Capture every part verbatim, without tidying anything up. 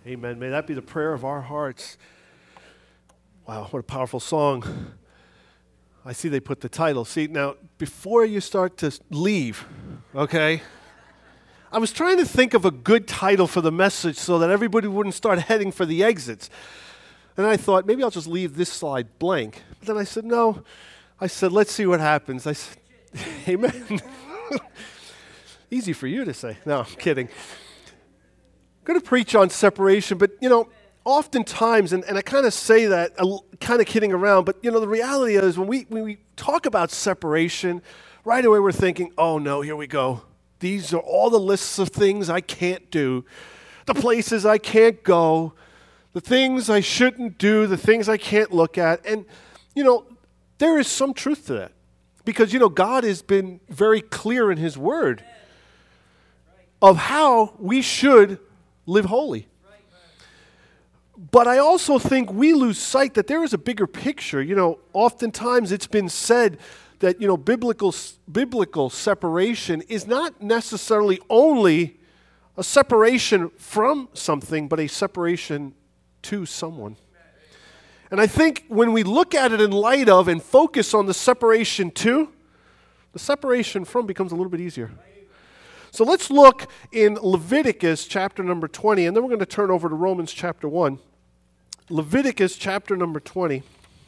Amen. May that be the prayer of our hearts. Wow, what a powerful song. I see they put the title. See, now, before you start to leave, okay, I was trying to think of a good title for the message so that everybody wouldn't start heading for the exits. And I thought, maybe I'll just leave this slide blank. But then I said, no. I said, let's see what happens. I said, amen. Easy for you to say. No, I'm kidding. I'm going to preach on separation, but, you know, oftentimes, and, and I kind of say that, uh, kind of kidding around, but, you know, the reality is when we, when we talk about separation, right away we're thinking, oh, no, here we go. These are all the lists of things I can't do, the places I can't go, the things I shouldn't do, the things I can't look at. And, you know, there is some truth to that because, you know, God has been very clear in His Word of how we should live holy. But I also think we lose sight that there is a bigger picture. You know, oftentimes it's been said that, you know, biblical biblical separation is not necessarily only a separation from something, but a separation to someone. And I think when we look at it in light of and focus on the separation to, the separation from becomes a little bit easier. So let's look in Leviticus chapter number twenty, and then we're going to turn over to Romans chapter one. Leviticus chapter number twenty.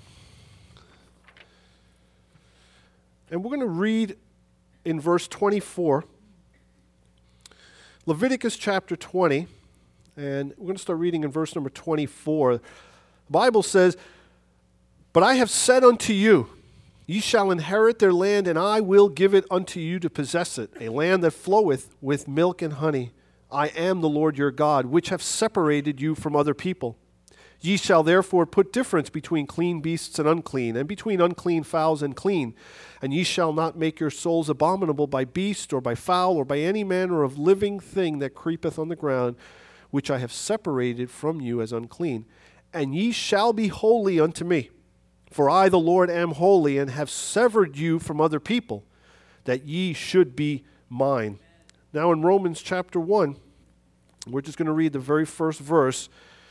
And we're going to read in verse twenty-four. Leviticus chapter twenty, and we're going to start reading in verse number twenty-four. The Bible says, "But I have said unto you, ye shall inherit their land, and I will give it unto you to possess it, a land that floweth with milk and honey. I am the Lord your God, which have separated you from other people. Ye shall therefore put difference between clean beasts and unclean, and between unclean fowls and clean. And ye shall not make your souls abominable by beast, or by fowl, or by any manner of living thing that creepeth on the ground, which I have separated from you as unclean. And ye shall be holy unto me. For I, the Lord, am holy, and have severed you from other people, that ye should be mine." Now in Romans chapter one, we're just going to read the very first verse.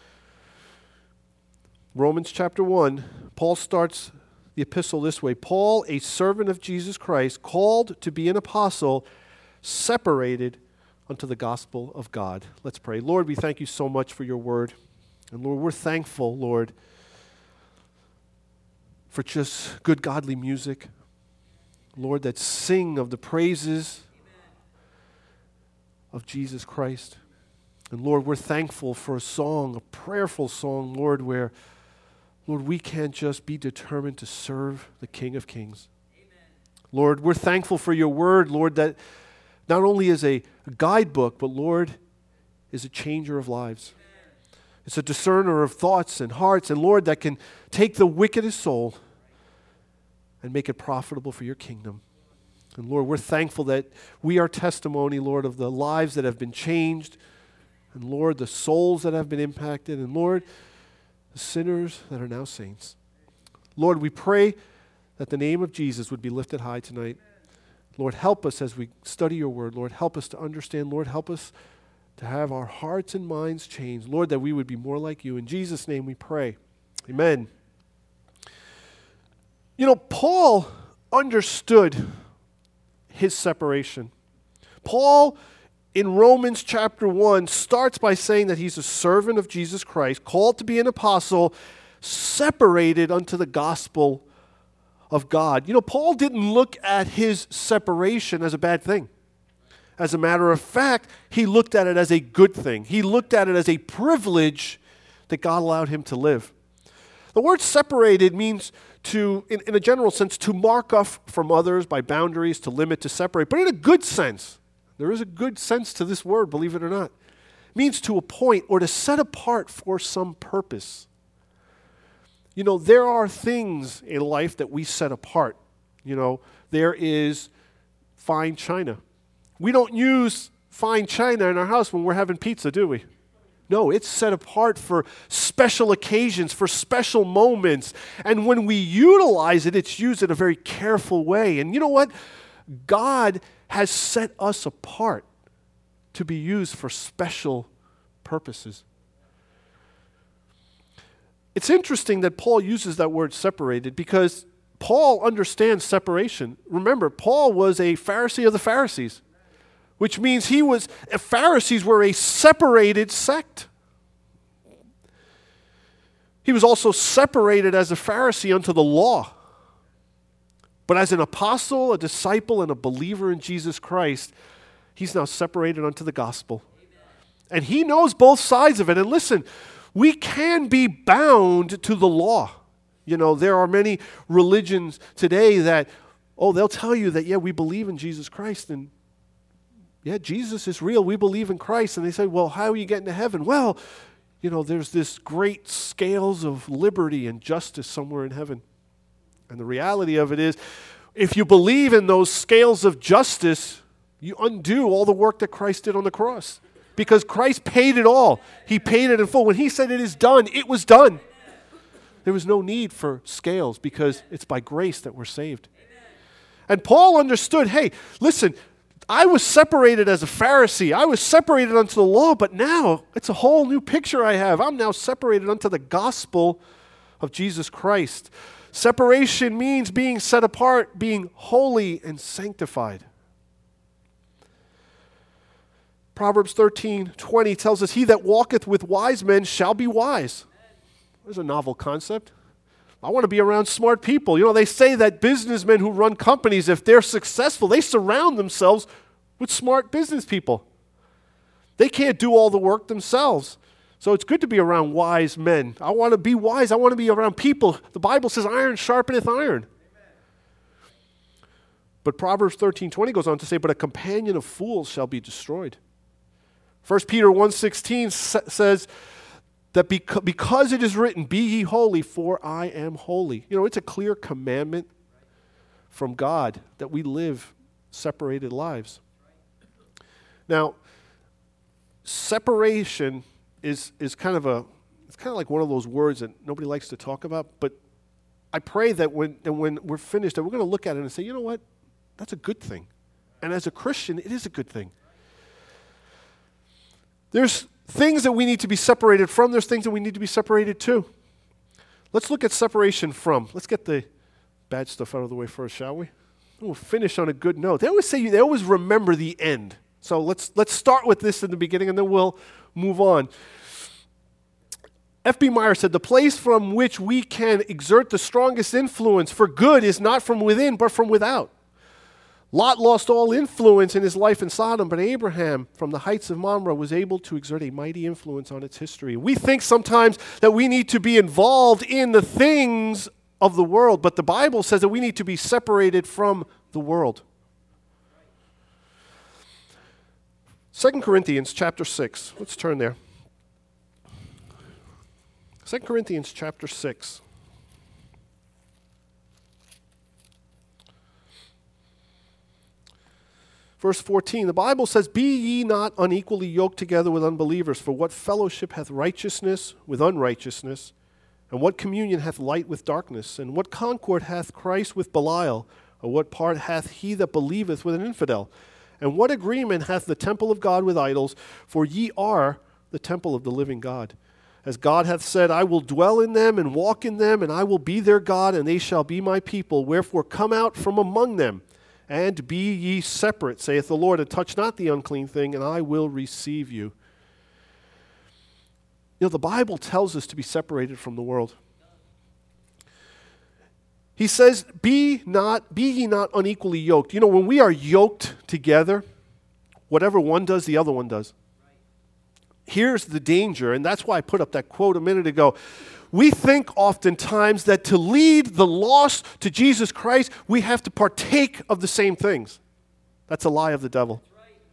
Romans chapter one, Paul starts the epistle this way. "Paul, a servant of Jesus Christ, called to be an apostle, separated unto the gospel of God." Let's pray. Lord, we thank you so much for your word. And Lord, we're thankful, Lord, for just good godly music, Lord, that sing of the praises of Jesus Christ. And Lord, we're thankful for a song, a prayerful song, Lord, where, Lord, we can't just be determined to serve the King of Kings. Amen. Lord, we're thankful for your word, Lord, that not only is a guidebook, but Lord, is a changer of lives. It's a discerner of thoughts and hearts, and Lord, that can take the wickedest soul and make it profitable for your kingdom. And Lord, we're thankful that we are testimony, Lord, of the lives that have been changed, and Lord, the souls that have been impacted, and Lord, the sinners that are now saints. Lord, we pray that the name of Jesus would be lifted high tonight. Lord, help us as we study your word. Lord, help us to understand. Lord, help us to have our hearts and minds changed. Lord, that we would be more like you. In Jesus' name we pray. Amen. You know, Paul understood his separation. Paul, in Romans chapter one, starts by saying that he's a servant of Jesus Christ, called to be an apostle, separated unto the gospel of God. You know, Paul didn't look at his separation as a bad thing. As a matter of fact, he looked at it as a good thing. He looked at it as a privilege that God allowed him to live. The word separated means to, in, in a general sense, to mark off from others by boundaries, to limit, to separate. But in a good sense, there is a good sense to this word, believe it or not. It means to appoint or to set apart for some purpose. You know, there are things in life that we set apart. You know, there is fine china. We don't use fine china in our house when we're having pizza, do we? No, it's set apart for special occasions, for special moments. And when we utilize it, it's used in a very careful way. And you know what? God has set us apart to be used for special purposes. it's interesting that Paul uses that word separated because Paul understands separation. Remember, Paul was a Pharisee of the Pharisees, which means he was, Pharisees were a separated sect. He was also separated as a Pharisee unto the law. But as an apostle, a disciple, and a believer in Jesus Christ, he's now separated unto the gospel. And he knows both sides of it. And listen, we can be bound to the law. You know, there are many religions today that, oh, they'll tell you that, yeah, we believe in Jesus Christ. And yeah, Jesus is real. We believe in Christ. And they say, well, how are you getting to heaven? Well, you know, there's this great scales of liberty and justice somewhere in heaven. And the reality of it is, if you believe in those scales of justice, you undo all the work that Christ did on the cross. Because Christ paid it all. He paid it in full. When he said it is done, it was done. There was no need for scales because it's by grace that we're saved. And Paul understood, hey, listen, I was separated as a Pharisee. I was separated unto the law, but now it's a whole new picture I have. I'm now separated unto the gospel of Jesus Christ. Separation means being set apart, being holy and sanctified. Proverbs thirteen twenty tells us, he that walketh with wise men shall be wise. There's a novel concept. I want to be around smart people. You know, they say that businessmen who run companies, if they're successful, they surround themselves with smart business people. They can't do all the work themselves. So it's good to be around wise men. I want to be wise. I want to be around people. The Bible says iron sharpeneth iron. Amen. But Proverbs thirteen twenty goes on to say, but a companion of fools shall be destroyed. First Peter one sixteen says that beca- because it is written, be ye holy, for I am holy. You know, it's a clear commandment from God that we live separated lives. Now, separation is is kind of a, it's kind of like one of those words that nobody likes to talk about, but I pray that when, and when we're finished, that we're going to look at it and say, you know what, that's a good thing. And as a Christian, it is a good thing. There's things that we need to be separated from. There's things that we need to be separated to. Let's look at separation from. Let's get the bad stuff out of the way first, shall we? We'll finish on a good note. They always say, they always remember the end. So let's let's start with this in the beginning, and then we'll move on. F B Meyer said, the place from which we can exert the strongest influence for good is not from within, but from without. Lot lost all influence in his life in Sodom, but Abraham, from the heights of Mamre, was able to exert a mighty influence on its history. We think sometimes that we need to be involved in the things of the world, but the Bible says that we need to be separated from the world. Second Corinthians chapter six. Let's turn there. Second Corinthians chapter six. Verse fourteen, the Bible says, be ye not unequally yoked together with unbelievers, for what fellowship hath righteousness with unrighteousness? And what communion hath light with darkness? And what concord hath Christ with Belial? Or what part hath he that believeth with an infidel? And what agreement hath the temple of God with idols? For ye are the temple of the living God. As God hath said, I will dwell in them and walk in them, and I will be their God, and they shall be my people. Wherefore come out from among them, and be ye separate, saith the Lord, and touch not the unclean thing, and I will receive you. You know, the Bible tells us to be separated from the world. He says, be not, be ye not unequally yoked. You know, when we are yoked together, whatever one does, the other one does. Here's the danger, and that's why I put up that quote a minute ago. We think oftentimes that to lead the lost to Jesus Christ, we have to partake of the same things. That's a lie of the devil.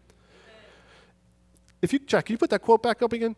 If you check, can you put that quote back up again?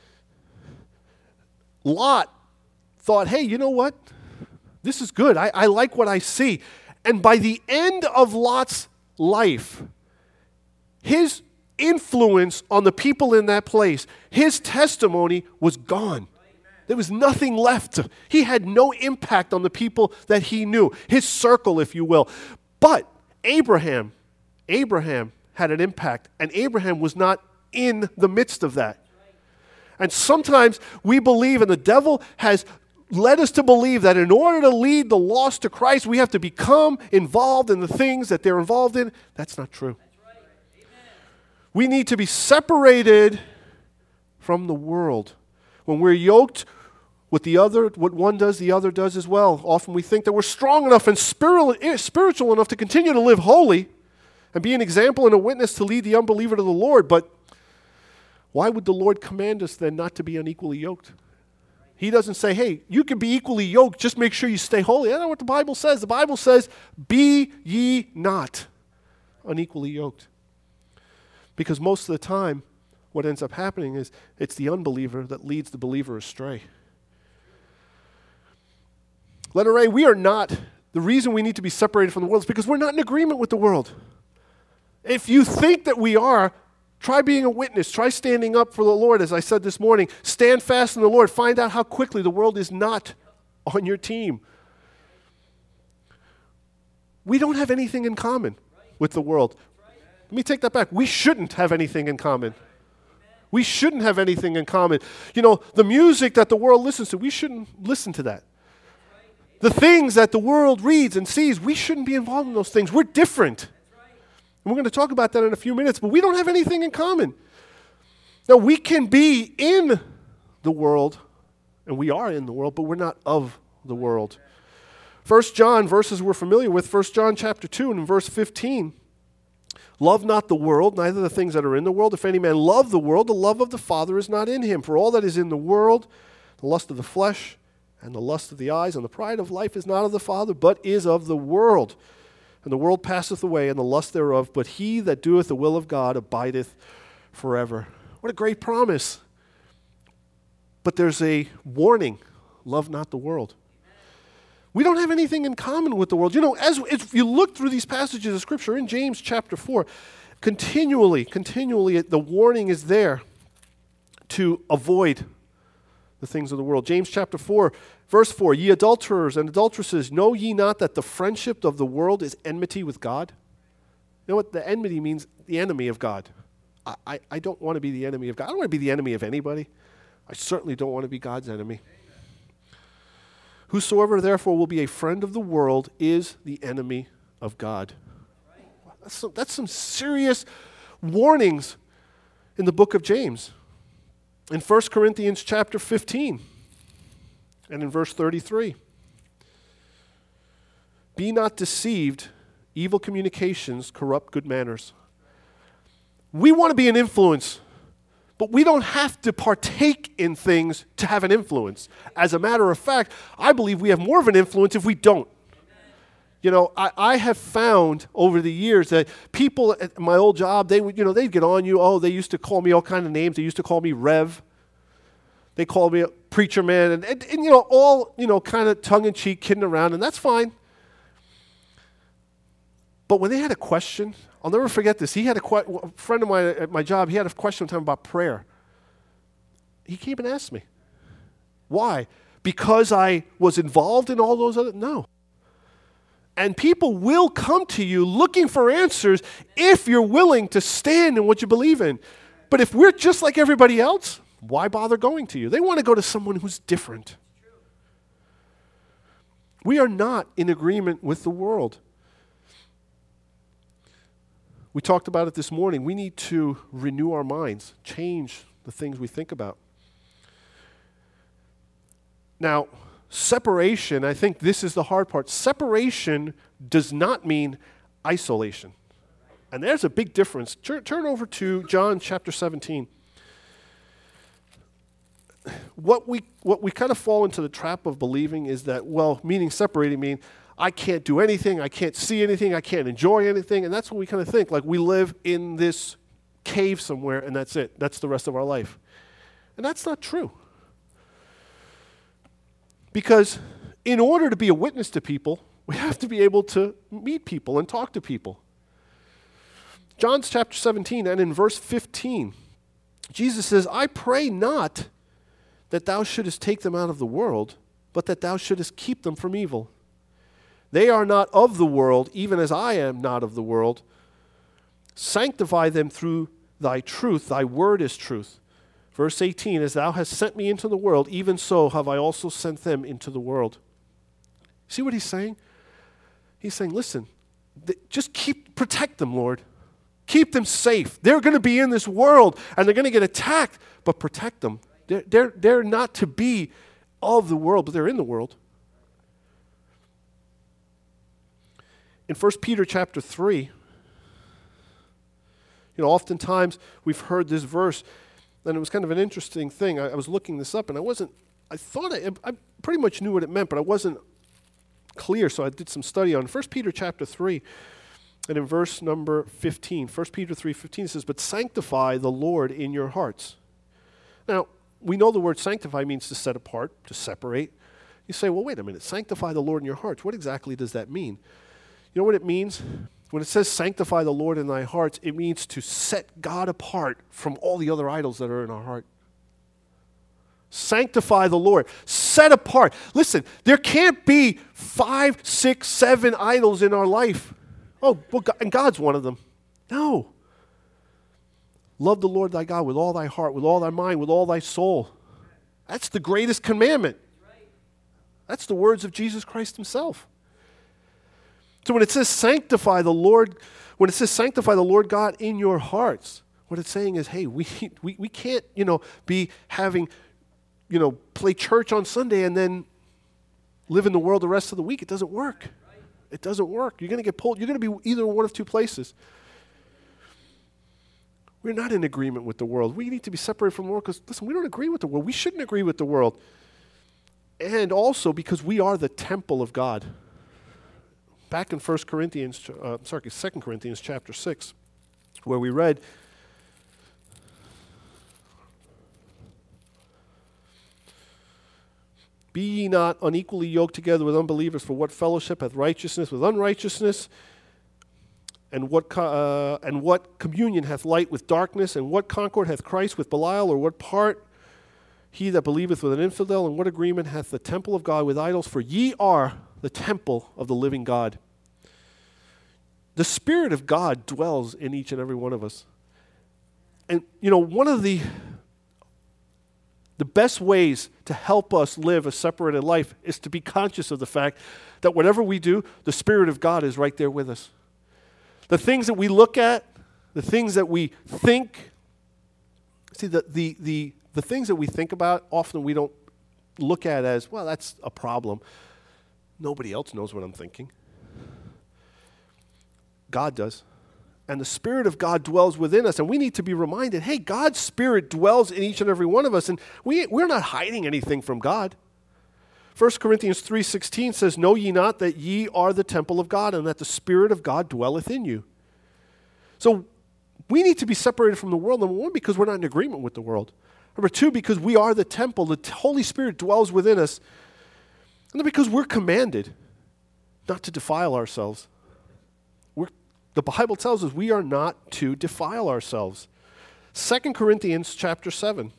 Lot thought, hey, you know what? This is good. I, I like what I see. And by the end of Lot's life, his influence on the people in that place, his testimony was gone. There was nothing left. He had no impact on the people that he knew, his circle, if you will. But Abraham, Abraham had an impact, and Abraham was not in the midst of that. And sometimes we believe, and the devil has led us to believe that in order to lead the lost to Christ, we have to become involved in the things that they're involved in. That's not true. We need to be separated from the world. When we're yoked with the other, what one does, the other does as well. Often we think that we're strong enough and spiritual enough to continue to live holy and be an example and a witness to lead the unbeliever to the Lord. But why would the Lord command us then not to be unequally yoked? He doesn't say, hey, you can be equally yoked, just make sure you stay holy. That's not what the Bible says. The Bible says, be ye not unequally yoked. Because most of the time, what ends up happening is it's the unbeliever that leads the believer astray. Letter A, we are not, the reason we need to be separated from the world is because we're not in agreement with the world. If you think that we are, try being a witness. Try standing up for the Lord, as I said this morning. Stand fast in the Lord. Find out how quickly the world is not on your team. We don't have anything in common with the world. Let me take that back. We shouldn't have anything in common. We shouldn't have anything in common. You know, the music that the world listens to, we shouldn't listen to that. The things that the world reads and sees, we shouldn't be involved in those things. We're different. And we're going to talk about that in a few minutes, but we don't have anything in common. Now, we can be in the world, and we are in the world, but we're not of the world. First John, verses we're familiar with, First John chapter two and in verse fifteen. Love not the world, neither the things that are in the world. If any man love the world, the love of the Father is not in him. For all that is in the world, the lust of the flesh, and the lust of the eyes, and the pride of life is not of the Father, but is of the world. And the world passeth away, and the lust thereof, but he that doeth the will of God abideth forever. What a great promise. But there's a warning. Love not the world. We don't have anything in common with the world. You know, as if you look through these passages of Scripture in James chapter four, continually, continually, the warning is there to avoid the things of the world. James chapter four, verse four, ye adulterers and adulteresses, know ye not that the friendship of the world is enmity with God? You know what the enmity means? The enemy of God. I, I, I don't want to be the enemy of God. I don't want to be the enemy of anybody. I certainly don't want to be God's enemy. Whosoever therefore will be a friend of the world is the enemy of God. That's some, that's some serious warnings in the book of James. In First Corinthians chapter fifteen and in verse thirty-three. Be not deceived, evil communications corrupt good manners. We want to be an influence, but we don't have to partake in things to have an influence. As a matter of fact, I believe we have more of an influence if we don't. You know, I, I have found over the years that people at my old job, they would, you know, they'd get on you. Oh, they used to call me all kind of names. They used to call me Rev. They called me a preacher man, and, and, and you know, all, you know, kind of tongue-in-cheek, kidding around, and that's fine. But when they had a question, I'll never forget this. He had a, que- a friend of mine at my job, he had a question one time about prayer. He came and asked me. Why? Because I was involved in all those other, no. And people will come to you looking for answers if you're willing to stand in what you believe in. But if we're just like everybody else, why bother going to you? They want to go to someone who's different. We are not in agreement with the world. We talked about it this morning. We need to renew our minds, change the things we think about. Now, separation, I think this is the hard part. Separation does not mean isolation. And there's a big difference. Turn, turn over to John chapter seventeen. What we what we kind of fall into the trap of believing is that, well, meaning separating mean I can't do anything, I can't see anything, I can't enjoy anything, and that's what we kind of think. Like we live in this cave somewhere and that's it. That's the rest of our life. And that's not true. Because in order to be a witness to people, we have to be able to meet people and talk to people. John chapter seventeen and in verse fifteen, Jesus says, I pray not that thou shouldest take them out of the world, but that thou shouldest keep them from evil. They are not of the world, even as I am not of the world. Sanctify them through thy truth. Thy word is truth. Verse eighteen, as thou hast sent me into the world, even so have I also sent them into the world. See what he's saying? He's saying, listen, th- just keep, protect them, Lord. Keep them safe. They're going to be in this world, and they're going to get attacked, but protect them. They're, they're, they're not to be of the world, but they're in the world. In First Peter chapter three, you know, oftentimes we've heard this verse, and it was kind of an interesting thing. I, I was looking this up, and I wasn't, I thought I, I pretty much knew what it meant, but I wasn't clear, so I did some study on First Peter chapter three, and in verse number fifteen, First Peter three fifteen, it says, but sanctify the Lord in your hearts. Now, we know the word sanctify means to set apart, to separate. You say, well, wait a minute, sanctify the Lord in your hearts. What exactly does that mean? You know what it means? When it says sanctify the Lord in thy hearts, it means to set God apart from all the other idols that are in our heart. Sanctify the Lord. Set apart. Listen, there can't be five, six, seven idols in our life. Oh, well, God, and God's one of them. No. Love the Lord thy God with all thy heart, with all thy mind, with all thy soul. That's the greatest commandment. That's the words of Jesus Christ himself. So when it says sanctify the Lord, when it says sanctify the Lord God in your hearts, what it's saying is, hey, we we, we can't, you know, be having, you know, play church on Sunday and then live in the world the rest of the week. It doesn't work. It doesn't work. You're going to get pulled. You're going to be either one of two places. We're not in agreement with the world. We need to be separated from the world because, listen, we don't agree with the world. We shouldn't agree with the world. And also because we are the temple of God. Back in First Corinthians, uh, sorry, Second Corinthians chapter six, where we read, be ye not unequally yoked together with unbelievers, for what fellowship hath righteousness with unrighteousness? And what co- uh, and what communion hath light with darkness? And what concord hath Christ with Belial? Or what part he that believeth with an infidel? And what agreement hath the temple of God with idols? For ye are the temple of the living God. The Spirit of God dwells in each and every one of us. And, you know, one of the, the best ways to help us live a separated life is to be conscious of the fact that whatever we do, the Spirit of God is right there with us. The things that we look at, the things that we think, see, the, the, the, the things that we think about, often we don't look at as, well, that's a problem. Nobody else knows what I'm thinking. God does. And the Spirit of God dwells within us. And we need to be reminded, hey, God's Spirit dwells in each and every one of us. And we, we're not hiding anything from God. First Corinthians three sixteen says, know ye not that ye are the temple of God, and that the Spirit of God dwelleth in you. So we need to be separated from the world, number one, because we're not in agreement with the world. Number two, because we are the temple. The Holy Spirit dwells within us. And then because we're commanded not to defile ourselves. We're, the Bible tells us we are not to defile ourselves. Second Corinthians chapter seven.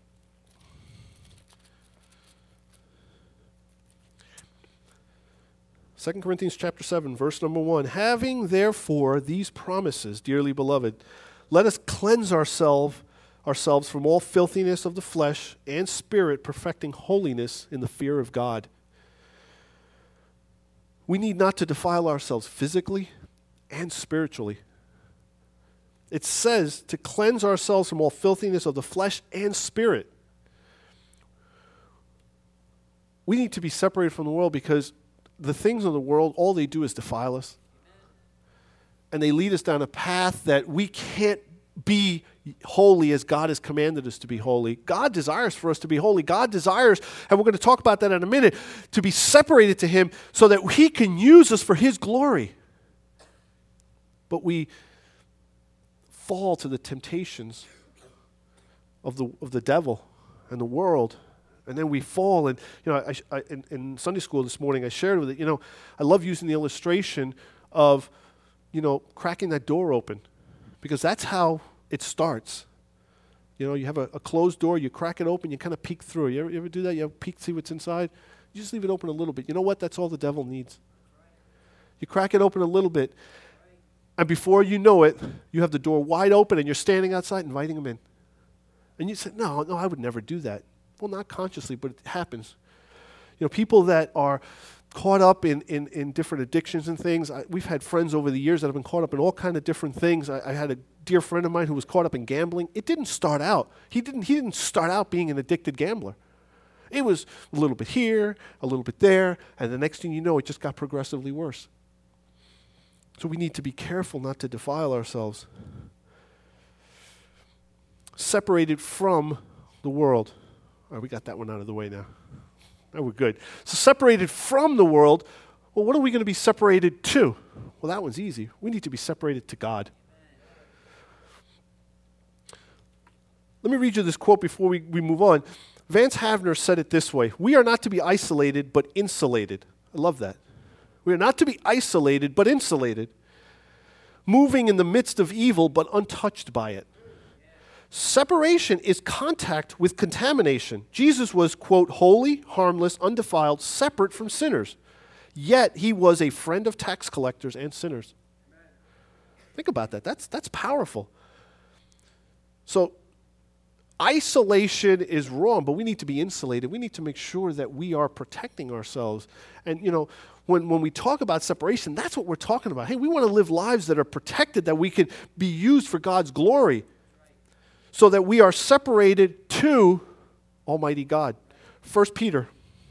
Second Corinthians chapter seven, verse number one. Having therefore these promises, dearly beloved, let us cleanse ourselves ourselves from all filthiness of the flesh and spirit, perfecting holiness in the fear of God. We need not to defile ourselves physically and spiritually. It says to cleanse ourselves from all filthiness of the flesh and spirit. We need to be separated from the world because the things of the world, all they do is defile us. And they lead us down a path that we can't be holy as God has commanded us to be holy. God desires for us to be holy. God desires, and we're going to talk about that in a minute, to be separated to Him so that He can use us for His glory. But we fall to the temptations of the of the devil and the world. And then we fall, and you know, I, I, in, in Sunday school this morning, I shared with it. You know, I love using the illustration of, you know, cracking that door open, because that's how it starts. You know, you have a, a closed door, you crack it open, you kind of peek through. You ever, you ever do that? You have peek, see what's inside. You just leave it open a little bit. You know what? That's all the devil needs. You crack it open a little bit, and before you know it, you have the door wide open, and you're standing outside inviting him in. And you say, no, no, I would never do that. Well, not consciously, but it happens. You know, people that are caught up in, in, in different addictions and things. I, we've had friends over the years that have been caught up in all kind of different things. I, I had a dear friend of mine who was caught up in gambling. It didn't start out. He didn't, he didn't start out being an addicted gambler. It was a little bit here, a little bit there, and the next thing you know, it just got progressively worse. So we need to be careful not to defile ourselves. Separated from the world. All right, we got that one out of the way now. Now we're good. So separated from the world, well, what are we going to be separated to? Well, that one's easy. We need to be separated to God. Let me read you this quote before we, we move on. Vance Havner said it this way: we are not to be isolated, but insulated. I love that. We are not to be isolated, but insulated. Moving in the midst of evil, but untouched by it. Separation is contact with contamination. Jesus was, quote, holy, harmless, undefiled, separate from sinners. Yet he was a friend of tax collectors and sinners. Amen. Think about that. That's, that's powerful. So isolation is wrong, but we need to be insulated. We need to make sure that we are protecting ourselves. And, you know, when, when we talk about separation, that's what we're talking about. Hey, we want to live lives that are protected, that we can be used for God's glory. So that we are separated to Almighty God. First Peter.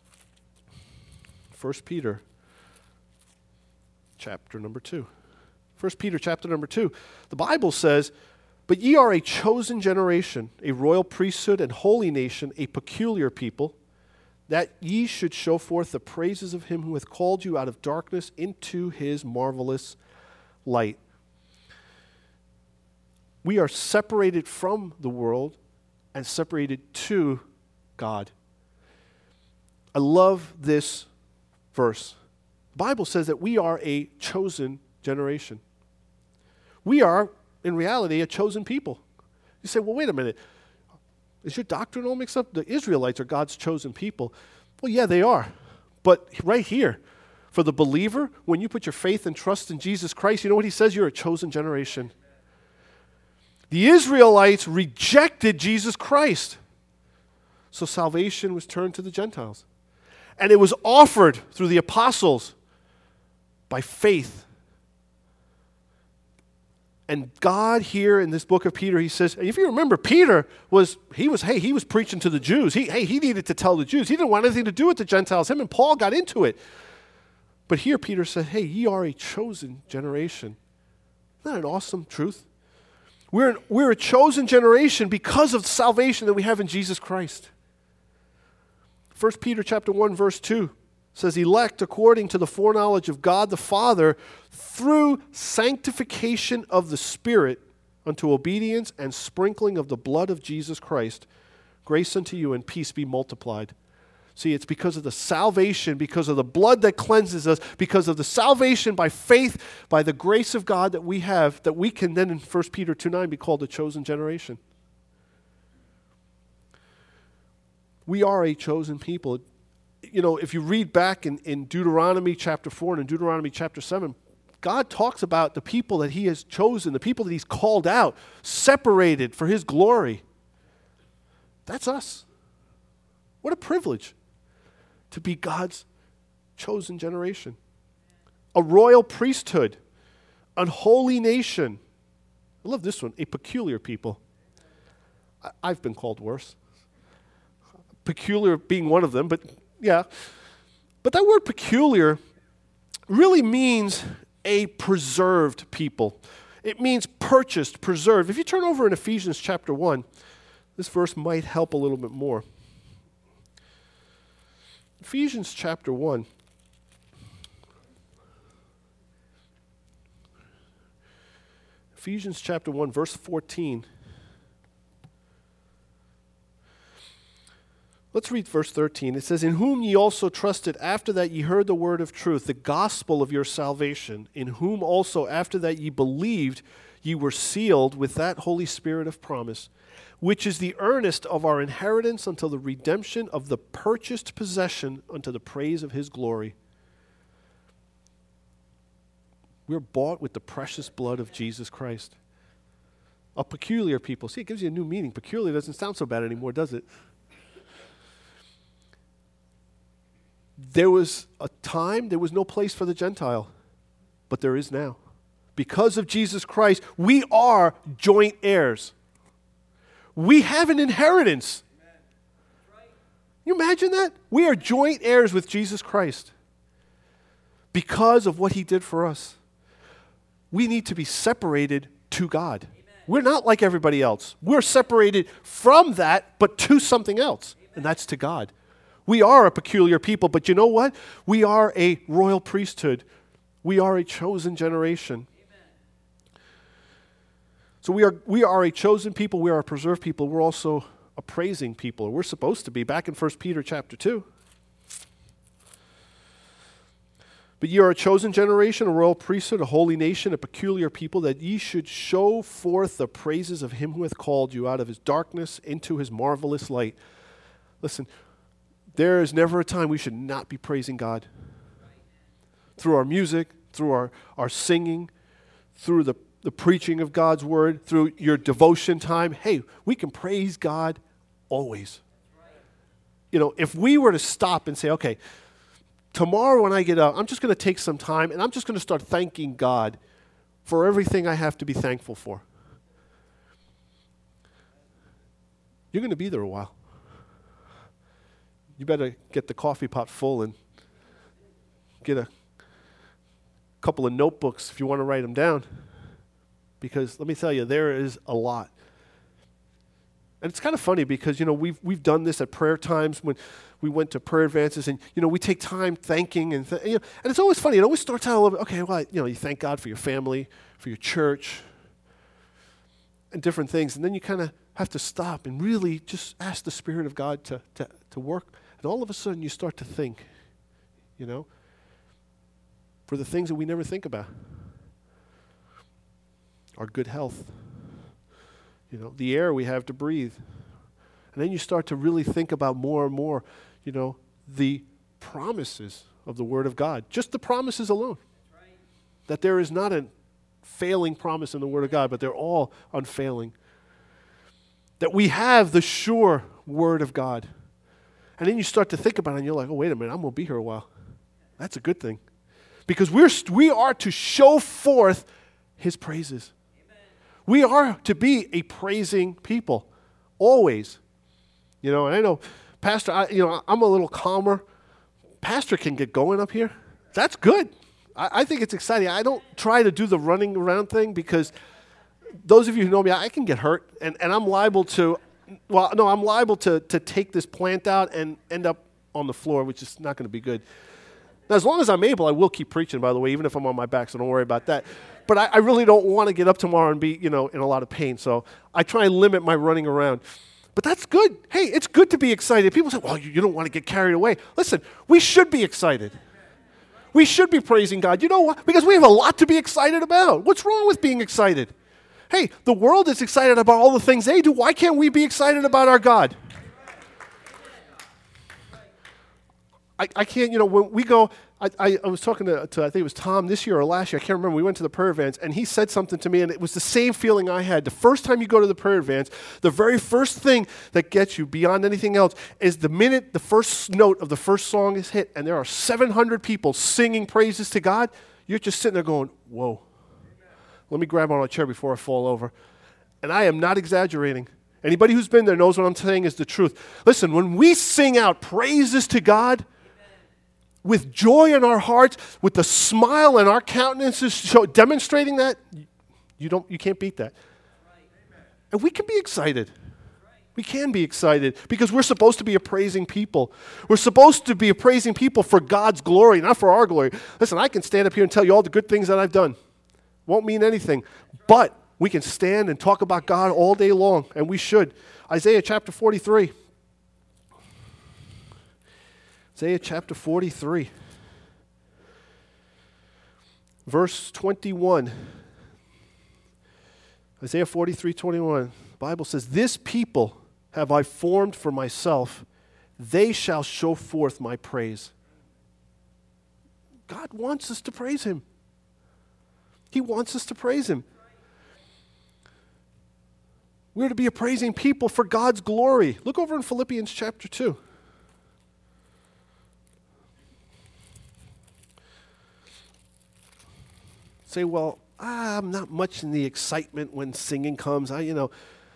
First Peter. Chapter number two. First Peter chapter number two. The Bible says, but ye are a chosen generation, a royal priesthood and holy nation, a peculiar people, that ye should show forth the praises of him who hath called you out of darkness into his marvelous light. We are separated from the world and separated to God. I love this verse. The Bible says that we are a chosen generation. We are, in reality, a chosen people. You say, well, wait a minute. Is your doctrine all mixed up? The Israelites are God's chosen people. Well, yeah, they are. But right here, for the believer, when you put your faith and trust in Jesus Christ, you know what he says? You're a chosen generation. The Israelites rejected Jesus Christ. So salvation was turned to the Gentiles. And it was offered through the apostles by faith. And God here in this book of Peter, he says, if you remember, Peter was, he was, hey, he was preaching to the Jews. He, hey, he needed to tell the Jews. He didn't want anything to do with the Gentiles. Him and Paul got into it. But here Peter said, hey, ye are a chosen generation. Isn't that an awesome truth? We're, an, we're a chosen generation because of the salvation that we have in Jesus Christ. First Peter chapter one, verse two says, elect according to the foreknowledge of God the Father through sanctification of the Spirit unto obedience and sprinkling of the blood of Jesus Christ. Grace unto you and peace be multiplied. See, it's because of the salvation, because of the blood that cleanses us, because of the salvation by faith, by the grace of God that we have, that we can then in First Peter two nine be called a chosen generation. We are a chosen people. You know, if you read back in, in Deuteronomy chapter four and in Deuteronomy chapter seven, God talks about the people that he has chosen, the people that he's called out, separated for his glory. That's us. What a privilege to be God's chosen generation. A royal priesthood, an holy nation. I love this one, a peculiar people. I, I've been called worse. Peculiar being one of them, but yeah. But that word peculiar really means a preserved people. It means purchased, preserved. If you turn over in Ephesians chapter one, this verse might help a little bit more. Ephesians chapter one. Ephesians chapter one, verse fourteen. Let's read verse thirteen. It says, in whom ye also trusted after that ye heard the word of truth, the gospel of your salvation, in whom also after that ye believed, ye were sealed with that Holy Spirit of promise, which is the earnest of our inheritance until the redemption of the purchased possession unto the praise of his glory. We're bought with the precious blood of Jesus Christ. A peculiar people. See, it gives you a new meaning. Peculiar doesn't sound so bad anymore, does it? There was a time, there was no place for the Gentile, but there is now. Because of Jesus Christ, we are joint heirs. We have an inheritance. Can you imagine that? We are joint heirs with Jesus Christ because of what he did for us. We need to be separated to God. Amen. We're not like everybody else. We're separated from that, but to something else, Amen. And that's to God. We are a peculiar people, but you know what? We are a royal priesthood. We are a chosen generation. Amen. So we are we are a chosen people. We are a preserved people. We're also a praising people. We're supposed to be, back in First Peter chapter two. But ye are a chosen generation, a royal priesthood, a holy nation, a peculiar people, that ye should show forth the praises of him who hath called you out of his darkness into his marvelous light. Listen, there is never a time we should not be praising God. Through our music, through our, our singing, through the, the preaching of God's word, through your devotion time. Hey, we can praise God always. You know, if we were to stop and say, okay, tomorrow when I get up, I'm just going to take some time and I'm just going to start thanking God for everything I have to be thankful for. You're going to be there a while. You better get the coffee pot full and get a couple of notebooks if you want to write them down. Because let me tell you, there is a lot. And it's kind of funny because, you know, we've we've done this at prayer times when we went to prayer advances, and, you know, we take time thanking, and, th- you know, and it's always funny. It always starts out a little bit, okay, well, you know, you thank God for your family, for your church, and different things. And then you kind of have to stop and really just ask the Spirit of God to, to, to work. And all of a sudden you start to think, you know, for the things that we never think about. Our good health. You know, the air we have to breathe. And then you start to really think about more and more, you know, the promises of the Word of God. Just the promises alone. That's right. That there is not a failing promise in the Word of God, but they're all unfailing. That we have the sure Word of God. And then you start to think about it, and you're like, oh, wait a minute, I'm going to be here a while. That's a good thing. Because we're we are to show forth His praises. We are to be a praising people, always. You know, and I know, Pastor, I, you know, I'm a little calmer. Pastor can get going up here. That's good. I, I think it's exciting. I don't try to do the running around thing because those of you who know me, I can get hurt, and, and I'm liable to, well, no, I'm liable to, to take this plant out and end up on the floor, which is not going to be good. Now, as long as I'm able, I will keep preaching, by the way, even if I'm on my back, so don't worry about that. But I, I really don't want to get up tomorrow and be, you know, in a lot of pain. So I try and limit my running around. But that's good. Hey, it's good to be excited. People say, well, you, you don't want to get carried away. Listen, we should be excited. We should be praising God. You know what? Because we have a lot to be excited about. What's wrong with being excited? Hey, the world is excited about all the things they do. Why can't we be excited about our God? I, I can't, you know, when we go, I, I, I was talking to, to, I think it was Tom this year or last year, I can't remember, we went to the prayer advance, and he said something to me, and it was the same feeling I had. The first time you go to the prayer advance, the very first thing that gets you beyond anything else is the minute the first note of the first song is hit, and there are seven hundred people singing praises to God, you're just sitting there going, whoa. Let me grab on a chair before I fall over. And I am not exaggerating. Anybody who's been there knows what I'm saying is the truth. Listen, when we sing out praises to God, with joy in our hearts, with the smile in our countenances show, demonstrating that, you don't, you can't beat that. And we can be excited. We can be excited because we're supposed to be a praising people. We're supposed to be a praising people for God's glory, not for our glory. Listen, I can stand up here and tell you all the good things that I've done. Won't mean anything. But we can stand and talk about God all day long, and we should. Isaiah chapter forty-three. Isaiah chapter forty-three, verse twenty-one. Isaiah forty-three, twenty-one. The Bible says, this people have I formed for myself. They shall show forth my praise. God wants us to praise Him. He wants us to praise Him. We're to be a praising people for God's glory. Look over in Philippians chapter two. Say, well, I'm not much in the excitement when singing comes. I, you know,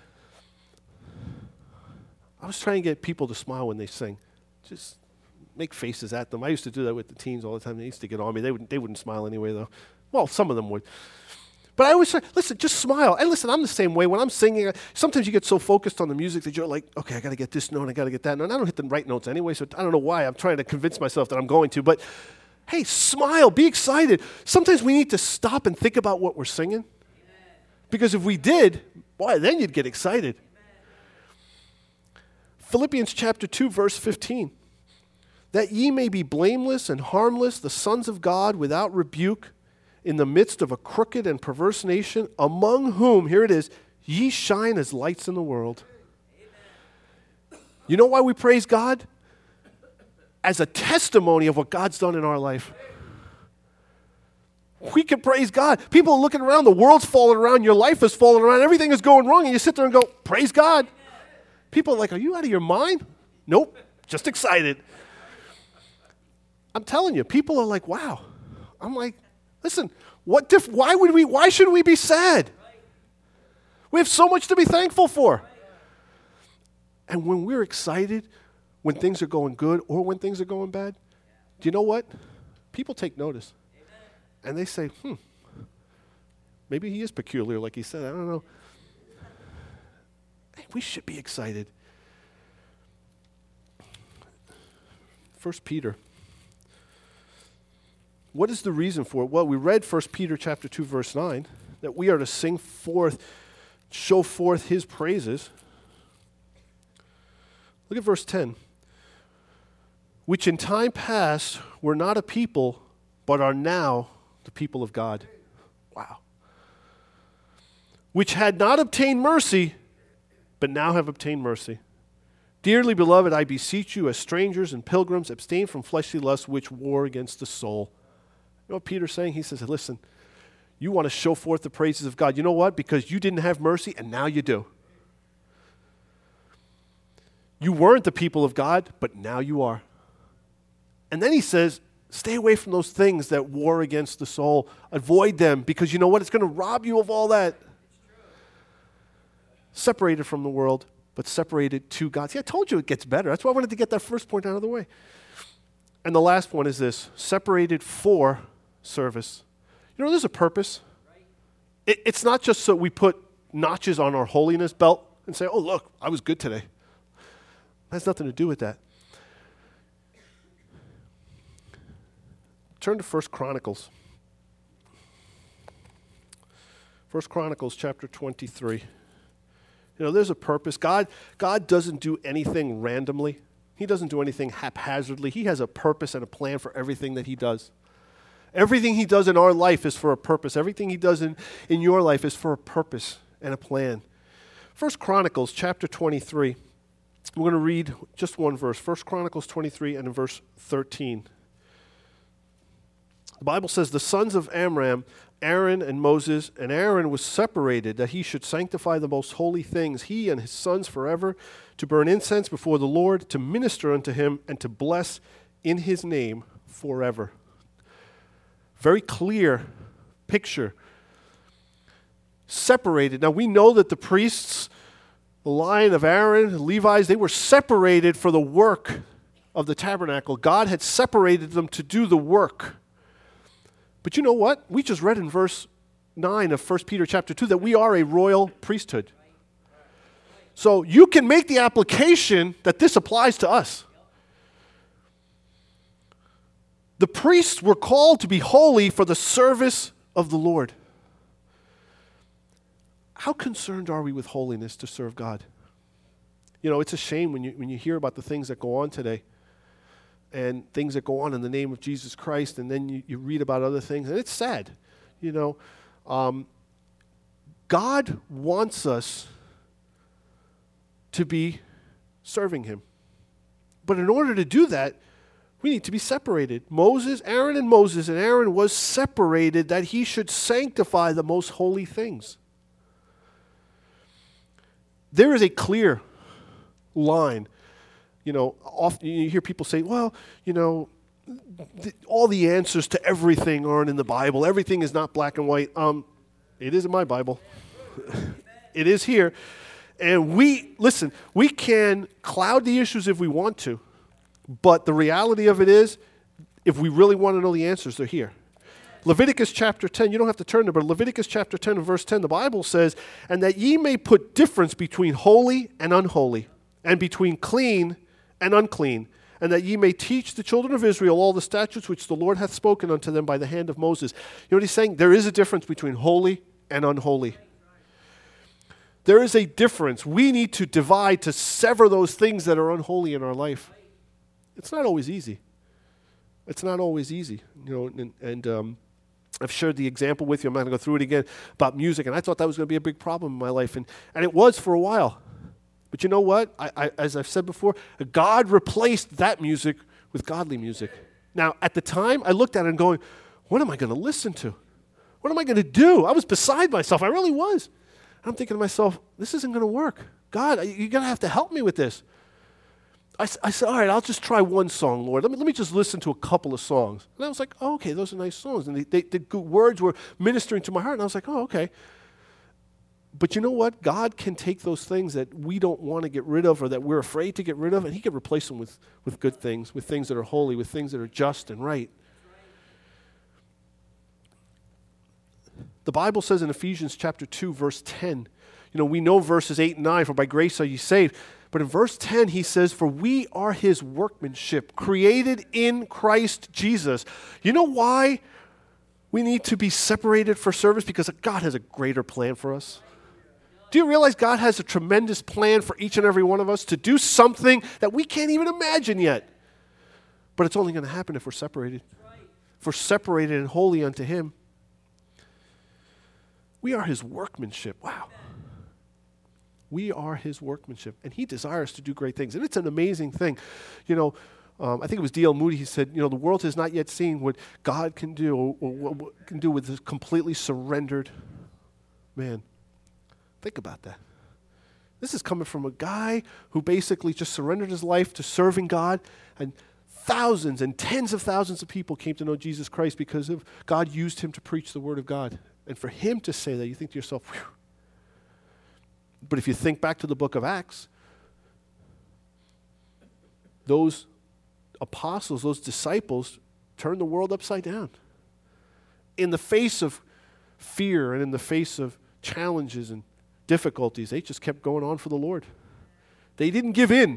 I was trying to get people to smile when they sing. Just make faces at them. I used to do that with the teens all the time. They used to get on me. They wouldn't, they wouldn't smile anyway, though. Well, some of them would. But I always say, listen, just smile. And listen, I'm the same way. When I'm singing, sometimes you get so focused on the music that you're like, okay, I got to get this note, I got to get that note. And I don't hit the right notes anyway, so I don't know why. I'm trying to convince myself that I'm going to. But hey, smile, be excited. Sometimes we need to stop and think about what we're singing. Amen. Because if we did, boy, then you'd get excited. Amen. Philippians chapter two, verse fifteen. That ye may be blameless and harmless, the sons of God, without rebuke, in the midst of a crooked and perverse nation, among whom, here it is, ye shine as lights in the world. Amen. You know why we praise God? As a testimony of what God's done in our life. We can praise God. People are looking around, the world's falling around, your life is falling around, everything is going wrong, and you sit there and go, praise God. People are like, are you out of your mind? Nope, just excited. I'm telling you, people are like, wow. I'm like, listen, what diff- why would we, why should we be sad? We have so much to be thankful for. And when we're excited, when things are going good or when things are going bad, do you know what? People take notice. And they say, hmm, maybe he is peculiar, like he said. I don't know. Hey, we should be excited. First Peter. What is the reason for it? Well, we read First Peter chapter two, verse nine, that we are to sing forth, show forth his praises. Look at verse ten. Which in time past were not a people, but are now the people of God. Wow. Which had not obtained mercy, but now have obtained mercy. Dearly beloved, I beseech you, as strangers and pilgrims, abstain from fleshly lusts which war against the soul. You know what Peter's saying? He says, listen, you want to show forth the praises of God. You know what? Because you didn't have mercy, and now you do. You weren't the people of God, but now you are. And then he says, stay away from those things that war against the soul. Avoid them, because you know what? It's going to rob you of all that. Separated from the world, but separated to God. See, I told you it gets better. That's why I wanted to get that first point out of the way. And the last one is this, separated for service. You know, there's a purpose. It, it's not just so we put notches on our holiness belt and say, oh, look, I was good today. It has nothing to do with that. Turn to First Chronicles. First Chronicles chapter twenty-three. You know, there's a purpose. God, God doesn't do anything randomly. He doesn't do anything haphazardly. He has a purpose and a plan for everything that he does. Everything he does in our life is for a purpose. Everything he does in, in your life is for a purpose and a plan. First Chronicles chapter twenty-three. We're going to read just one verse. First Chronicles twenty-three and in verse thirteen. The Bible says, the sons of Amram, Aaron and Moses, and Aaron was separated that he should sanctify the most holy things, he and his sons forever, to burn incense before the Lord, to minister unto him, and to bless in his name forever. Very clear picture. Separated. Now we know that the priests, the line of Aaron, the Levites, they were separated for the work of the tabernacle. God had separated them to do the work. But you know what? We just read in verse nine of First Peter chapter two that we are a royal priesthood. So you can make the application that this applies to us. The priests were called to be holy for the service of the Lord. How concerned are we with holiness to serve God? You know, it's a shame when you when you hear about the things that go on today. And things that go on in the name of Jesus Christ, and then you, you read about other things, and it's sad. You know, um, God wants us to be serving him. But in order to do that, we need to be separated. Moses, Aaron and Moses, and Aaron was separated that he should sanctify the most holy things. there is a clear line. You know, often you hear people say, well, you know, th- all the answers to everything aren't in the Bible. Everything is not black and white. Um, it is in my Bible. It is here. And we, listen, we can cloud the issues if we want to, but the reality of it is, if we really want to know the answers, they're here. Leviticus chapter ten, you don't have to turn there, but Leviticus chapter ten and verse ten, the Bible says, and that ye may put difference between holy and unholy, and between clean and unclean, and that ye may teach the children of Israel all the statutes which the Lord hath spoken unto them by the hand of Moses. You know what he's saying? There is a difference between holy and unholy. There is a difference. We need to divide, to sever those things that are unholy in our life. It's not always easy. It's not always easy. You know, and, and um, I've shared the example with you. I'm not going to go through it again about music, and I thought that was going to be a big problem in my life, and, and it was for a while. But you know what? I, I, as I've said before, God replaced that music with godly music. Now, at the time, I looked at it and going, what am I going to listen to? What am I going to do? I was beside myself. I really was. I'm thinking to myself, this isn't going to work. God, you're going to have to help me with this. I, I said, all right, I'll just try one song, Lord. Let me, let me just listen to a couple of songs. And I was like, oh, okay, those are nice songs. And they, they, the good words were ministering to my heart. And I was like, oh, okay. But you know what? God can take those things that we don't want to get rid of or that we're afraid to get rid of, and he can replace them with, with good things, with things that are holy, with things that are just and right. The Bible says in Ephesians chapter two, verse ten, you know, we know verses eight and nine, for by grace are you saved. But in verse ten, he says, for we are his workmanship, created in Christ Jesus. You know why we need to be separated for service? Because God has a greater plan for us. Do you realize God has a tremendous plan for each and every one of us to do something that we can't even imagine yet? But it's only going to happen if we're separated. If we're separated and holy unto him. We are his workmanship. Wow. We are his workmanship. And he desires to do great things. And it's an amazing thing. You know, um, I think it was D L Moody, he said, you know, the world has not yet seen what God can do, or what, what can do with this completely surrendered man. Think about that. This is coming from a guy who basically just surrendered his life to serving God, and thousands and tens of thousands of people came to know Jesus Christ because of God used him to preach the word of God. And for him to say that, you think to yourself, whew. But if you think back to the book of Acts, those apostles, those disciples, turned the world upside down. In the face of fear and in the face of challenges and difficulties, they just kept going on for the Lord. They didn't give in.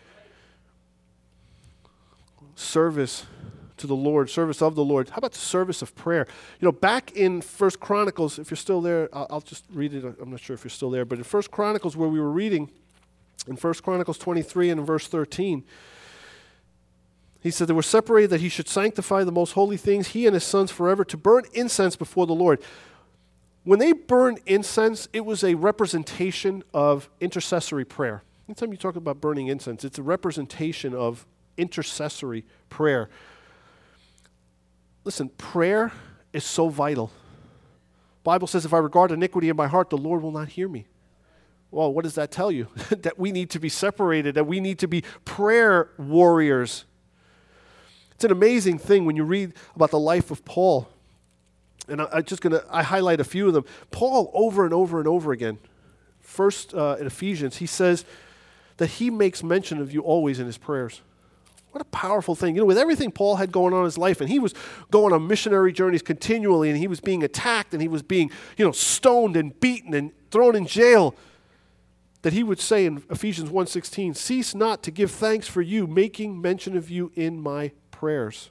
Service to the Lord, service of the Lord. How about the service of prayer? You know, back in First Chronicles, if you're still there, I'll, I'll just read it. I'm not sure if you're still there, but in First Chronicles, where we were reading, in First Chronicles twenty-three and in verse thirteen, he said, they were separated that he should sanctify the most holy things, he and his sons forever, to burn incense before the Lord. When they burned incense, it was a representation of intercessory prayer. Anytime you talk about burning incense, it's a representation of intercessory prayer. Listen, prayer is so vital. The Bible says, if I regard iniquity in my heart, the Lord will not hear me. Well, what does that tell you? That we need to be separated, that we need to be prayer warriors. It's an amazing thing when you read about the life of Paul. And I, I'm just going to, I highlight a few of them. Paul, over and over and over again, first uh, in Ephesians, he says that he makes mention of you always in his prayers. What a powerful thing. You know, with everything Paul had going on in his life, and he was going on missionary journeys continually, and he was being attacked, and he was being, you know, stoned and beaten and thrown in jail, that he would say in Ephesians one sixteen, cease not to give thanks for you, making mention of you in my prayers.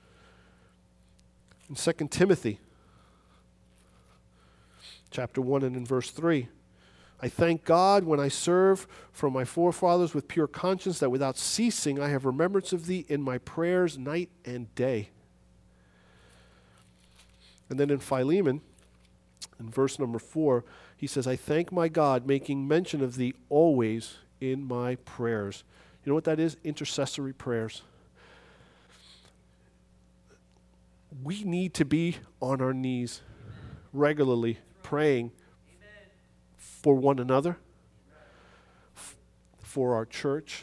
In Second Timothy, chapter one and in verse three, I thank God when I serve from my forefathers with pure conscience, that without ceasing I have remembrance of thee in my prayers night and day. And then in Philemon, in verse number four, he says, I thank my God, making mention of thee always in my prayers. You know what that is? Intercessory prayers. We need to be on our knees regularly praying for one another, for our church,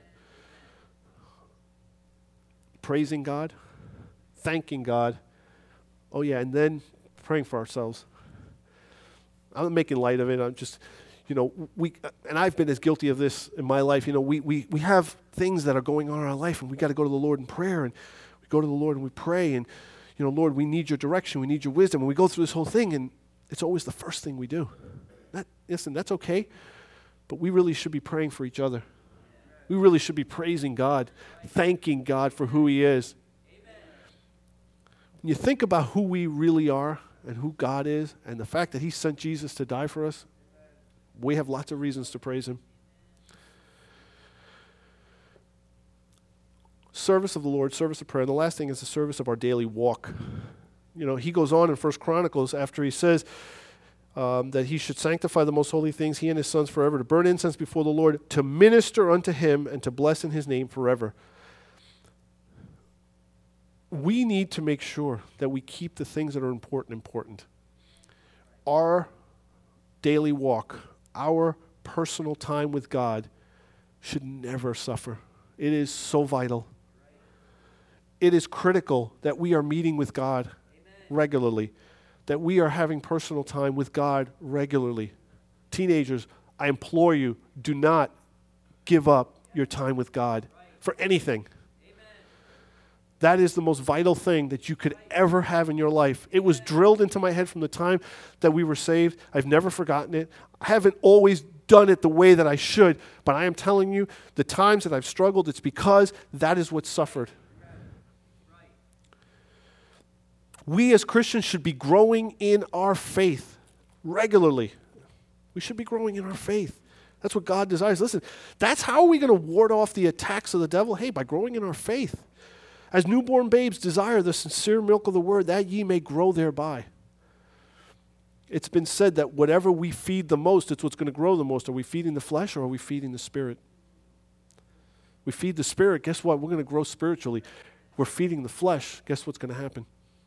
praising God, thanking God. Oh yeah, and then praying for ourselves. I'm not making light of it. I'm just, you know, we, and I've been as guilty of this in my life. You know, we we we have things that are going on in our life, and we got to go to the Lord in prayer, and we go to the Lord and we pray, and, you know, Lord, we need your direction, we need your wisdom, and we go through this whole thing, and it's always the first thing we do. That, listen, that's okay, but we really should be praying for each other. We really should be praising God, thanking God for who he is. When you think about who we really are and who God is and the fact that he sent Jesus to die for us, we have lots of reasons to praise him. Service of the Lord, service of prayer. And the last thing is the service of our daily walk. You know, he goes on in First Chronicles after he says um, that he should sanctify the most holy things, he and his sons forever, to burn incense before the Lord, to minister unto him, and to bless in his name forever. We need to make sure that we keep the things that are important important. Our daily walk, our personal time with God should never suffer. It is so vital. It is critical that we are meeting with God regularly, that we are having personal time with God regularly. Teenagers, I implore you, do not give up your time with God for anything. That is the most vital thing that you could ever have in your life. It was drilled into my head from the time that we were saved. I've never forgotten it. I haven't always done it the way that I should, but I am telling you, the times that I've struggled, it's because that is what suffered. We as Christians should be growing in our faith regularly. We should be growing in our faith. That's what God desires. Listen, that's how are we going to ward off the attacks of the devil? Hey, by growing in our faith. As newborn babes desire the sincere milk of the word, that ye may grow thereby. It's been said that whatever we feed the most, it's what's going to grow the most. Are we feeding the flesh or are we feeding the spirit? We feed the spirit, guess what? We're going to grow spiritually. We're feeding the flesh, guess what's going to happen?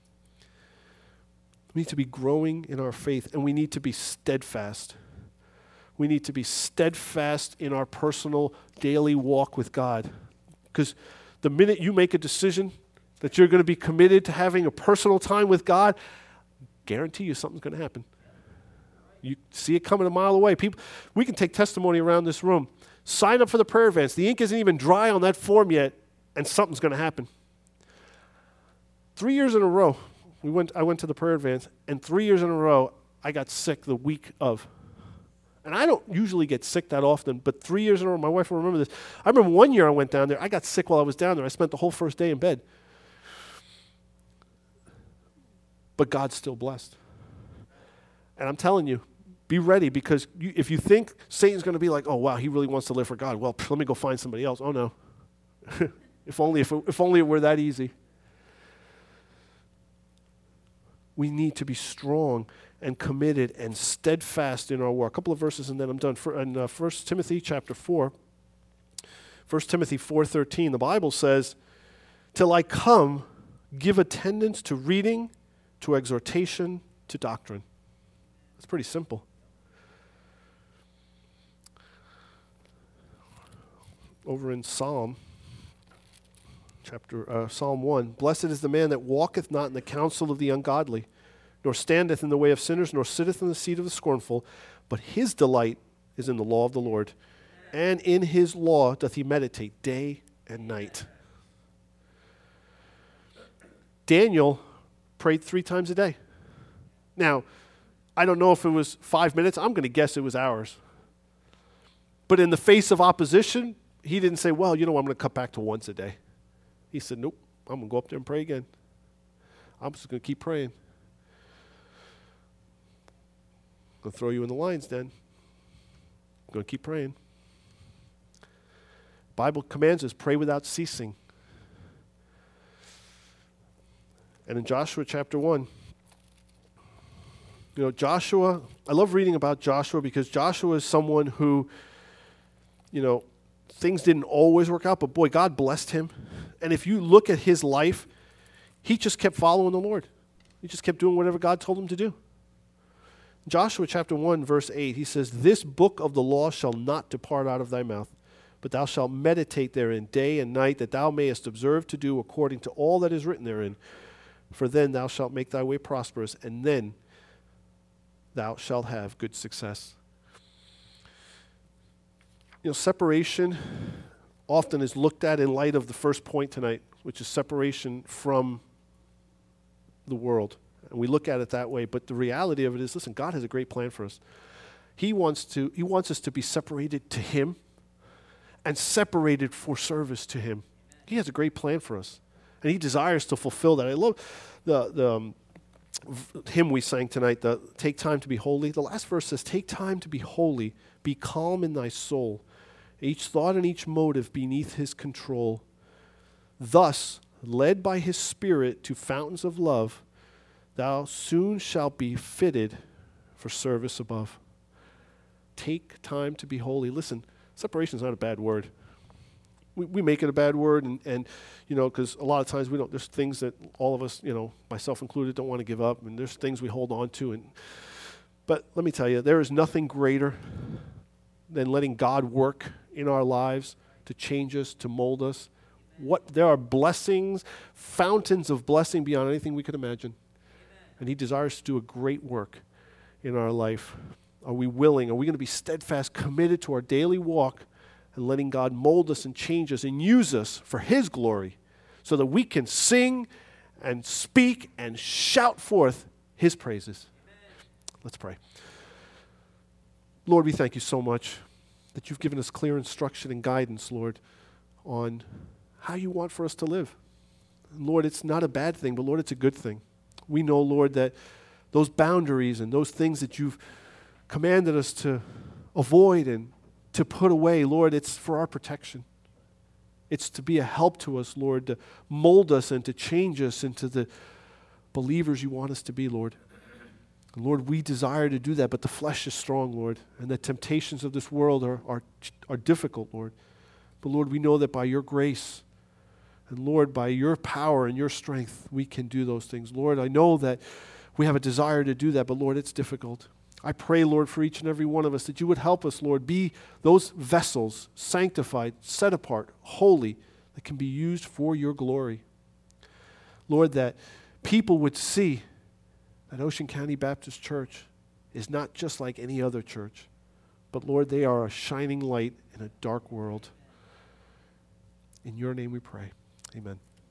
We need to be growing in our faith, and we need to be steadfast. We need to be steadfast in our personal daily walk with God. Because the minute you make a decision that you're going to be committed to having a personal time with God, guarantee you something's going to happen. You see it coming a mile away. People, we can take testimony around this room. Sign up for the prayer advance. The ink isn't even dry on that form yet, and something's going to happen. Three years in a row, we went. I went to the prayer advance, and three years in a row, I got sick the week of. And I don't usually get sick that often, but three years in a row, my wife will remember this. I remember one year I went down there. I got sick while I was down there. I spent the whole first day in bed. But God's still blessed. And I'm telling you, be ready, because you, if you think Satan's going to be like, oh, wow, he really wants to live for God. Well, pff, let me go find somebody else. Oh, no. if only if, if only it were that easy. We need to be strong and committed and steadfast in our work. A couple of verses and then I'm done. For, in uh, First Timothy chapter four, First Timothy four thirteen, the Bible says, till I come, give attendance to reading, to exhortation, to doctrine. It's pretty simple. Over in Psalm, chapter uh, Psalm one, blessed is the man that walketh not in the counsel of the ungodly, nor standeth in the way of sinners, nor sitteth in the seat of the scornful, but his delight is in the law of the Lord, and in his law doth he meditate day and night. Daniel prayed three times a day. Now, I don't know if it was five minutes. I'm going to guess it was hours. But in the face of opposition, he didn't say, well, you know, I'm going to cut back to once a day. He said, nope, I'm going to go up there and pray again. I'm just going to keep praying. I'm going to throw you in the lion's den. I'm going to keep praying. Bible commands us, pray without ceasing. And in Joshua chapter one, you know, Joshua, I love reading about Joshua because Joshua is someone who, you know, things didn't always work out, but boy, God blessed him. And if you look at his life, he just kept following the Lord. He just kept doing whatever God told him to do. Joshua chapter one, verse eight, he says, this book of the law shall not depart out of thy mouth, but thou shalt meditate therein day and night, that thou mayest observe to do according to all that is written therein. For then thou shalt make thy way prosperous, and then thou shalt have good success. You know, separation often is looked at in light of the first point tonight, which is separation from the world. And we look at it that way, but the reality of it is, listen, God has a great plan for us. He wants to, he wants us to be separated to him and separated for service to him. He has a great plan for us, and he desires to fulfill that. I love the, the um, hymn we sang tonight, the take time to be holy. The last verse says, take time to be holy, be calm in thy soul, each thought and each motive beneath his control. Thus, led by his Spirit to fountains of love, thou soon shalt be fitted for service above. Take time to be holy. Listen, separation is not a bad word. We we make it a bad word, and, and you know, because a lot of times we don't, there's things that all of us, you know, myself included, don't want to give up, and there's things we hold on to. And But let me tell you, there is nothing greater than letting God work in our lives to change us, to mold us. What there are blessings, fountains of blessing beyond anything we could imagine. And he desires to do a great work in our life. Are we willing? Are we going to be steadfast, committed to our daily walk and letting God mold us and change us and use us for his glory so that we can sing and speak and shout forth his praises? Amen. Let's pray. Lord, we thank you so much that you've given us clear instruction and guidance, Lord, on how you want for us to live. And Lord, it's not a bad thing, but Lord, it's a good thing. We know, Lord, that those boundaries and those things that you've commanded us to avoid and to put away, Lord, it's for our protection. It's to be a help to us, Lord, to mold us and to change us into the believers you want us to be, Lord. And Lord, we desire to do that, but the flesh is strong, Lord, and the temptations of this world are, are, are difficult, Lord. But Lord, we know that by your grace and Lord, by your power and your strength, we can do those things. Lord, I know that we have a desire to do that, but Lord, it's difficult. I pray, Lord, for each and every one of us that you would help us, Lord, be those vessels, sanctified, set apart, holy, that can be used for your glory. Lord, that people would see that Ocean County Baptist Church is not just like any other church, but Lord, they are a shining light in a dark world. In your name we pray. Amen.